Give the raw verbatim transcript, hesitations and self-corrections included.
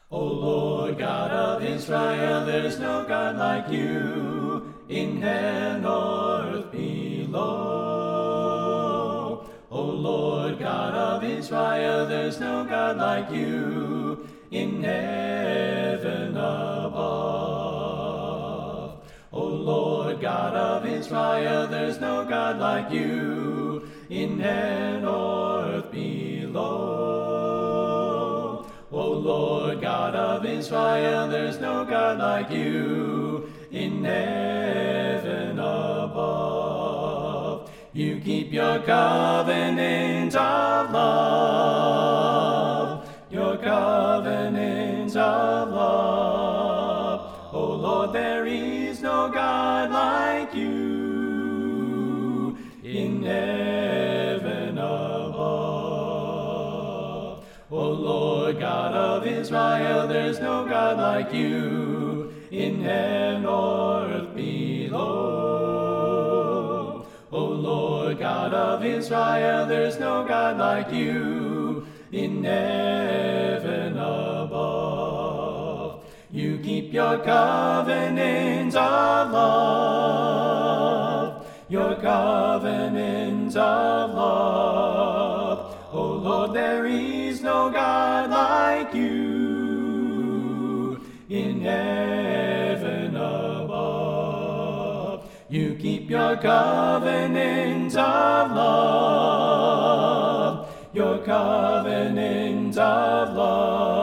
O Lord God of Israel, there's no God like you in heaven or earth below. O Lord God of Israel, there's no God like you in heaven above. O Lord God of Israel, there's no God like you in heaven or earth below. O Lord God of Israel, there's no God like you in heaven above. You keep your covenant of love, your covenant of love. O Lord, there is no God like you in heaven above. O Lord God of Israel, there's no God like you in heaven or earth below. O Lord God of Israel, there's no God like you in heaven above. You keep your covenant of love, your covenant of love. O Lord, there is no God like you in heaven above. You keep your covenant of love, your covenant of love.